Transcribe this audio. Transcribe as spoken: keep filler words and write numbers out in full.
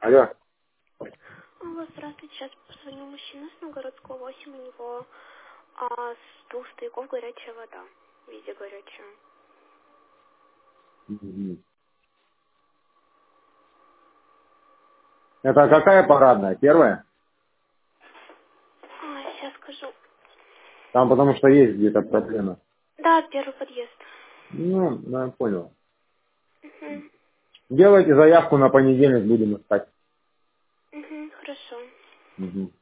Алло. Алло, здравствуйте. Сейчас позвонил мужчина с Новгородского восемь. У него а, с двух стояков горячая вода. Везде горячая. Мгм. Это какая парадная? Первая? А, сейчас скажу. Там потому что есть где-то проблема. Да, первый подъезд. Ну, ну, я понял. Угу. Делайте заявку на понедельник, будем искать. Угу, хорошо. Мгм.